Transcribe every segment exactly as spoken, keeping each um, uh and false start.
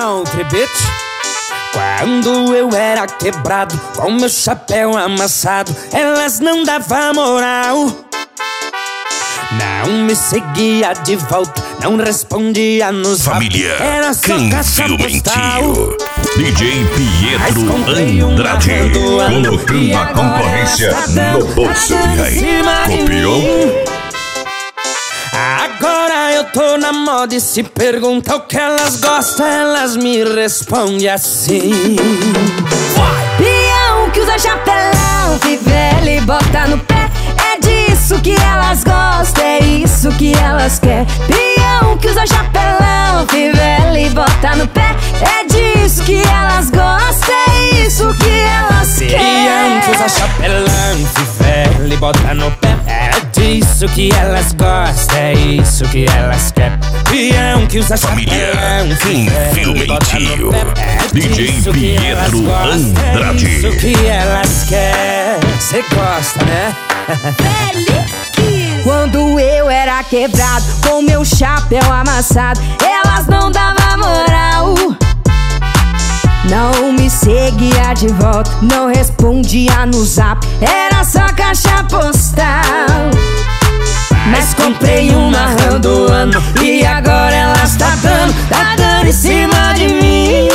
country, bitch. Quando eu era quebrado, com meu chapéu amassado, elas não davam moral. Não me seguia de volta, não respondia no zap. Família, era só caixa postal. D J Pietro Andrade, colocando a concorrência no bolso. E aí, copiou? Agora eu tô na moda e se pergunta o que elas gostam, elas me respondem assim. Peão que usa chapelão, fivela e bota no pé. É disso que elas gostam, é isso que elas querem. Peão que usa chapelão, fivela e bota no pé. É disso que elas gostam, é isso que elas querem. Peão que usa chapelão, fivela e bota no pé. É disso que elas gostam, é isso que elas querem. Peão que usa Família, chapelão, fivela e bota no pé. É D J disso que elas Pietro gostam, Andrade. é isso que elas querem. Cê gosta, né? Quando eu era quebrado, com meu chapéu amassado, elas não davam moral. Não me seguia de volta, não respondia no zap. Era só caixa postal. Mas comprei uma RAM do ano e agora elas tá dando, tá dando em cima de mim.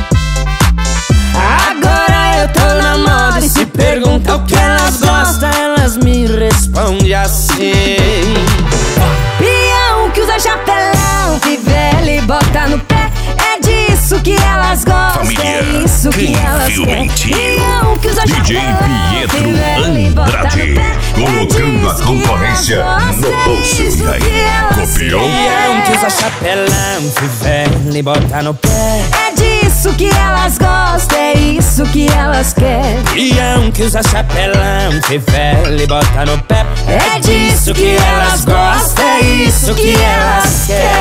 Agora eu tô na moda e se pergunta o que elas gostam, elas me respondem assim. Peão que usa chapelão, fivela e bota no pé. É disso que elas gostam, Família, é isso que elas querem. Peão que usa D J chapelão, Pietro fivela e bota no Andrade, pé. colocando a É disso que concorrência elas no gostam, bolso. é isso E aí, que elas copiou? Peão que querem. usa chapelão, fivela e bota no pé. É disso que elas gostam, é isso que elas querem. Peão que usa chapelão, fivela e bota no pé. É disso que elas gostam, é isso que elas querem.